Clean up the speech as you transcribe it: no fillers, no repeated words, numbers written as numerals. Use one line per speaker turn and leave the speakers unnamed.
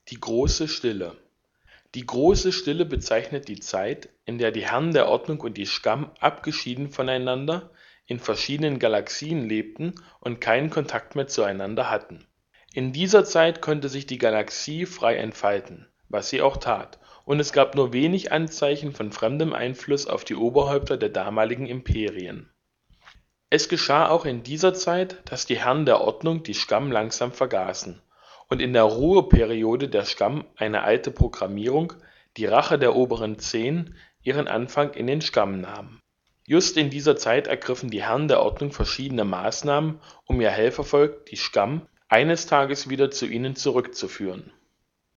Die große Stille. Die große Stille bezeichnet die Zeit, in der die Herren der Ordnung und die Skam abgeschieden voneinander in verschiedenen Galaxien lebten und keinen Kontakt mehr zueinander hatten. In dieser Zeit konnte sich die Galaxie frei entfalten, was sie auch tat, und es gab nur wenig Anzeichen von fremdem Einfluss auf die Oberhäupter der damaligen Imperien. Es geschah auch in dieser Zeit, dass die Herren der Ordnung die Skam langsam vergaßen und in der Ruheperiode der Skam eine alte Programmierung, die Rache der oberen Zehn, ihren Anfang in den Skam nahm. Just in dieser Zeit ergriffen die Herren der Ordnung verschiedene Maßnahmen, um ihr Helfervolk, die Skam, eines Tages wieder zu ihnen zurückzuführen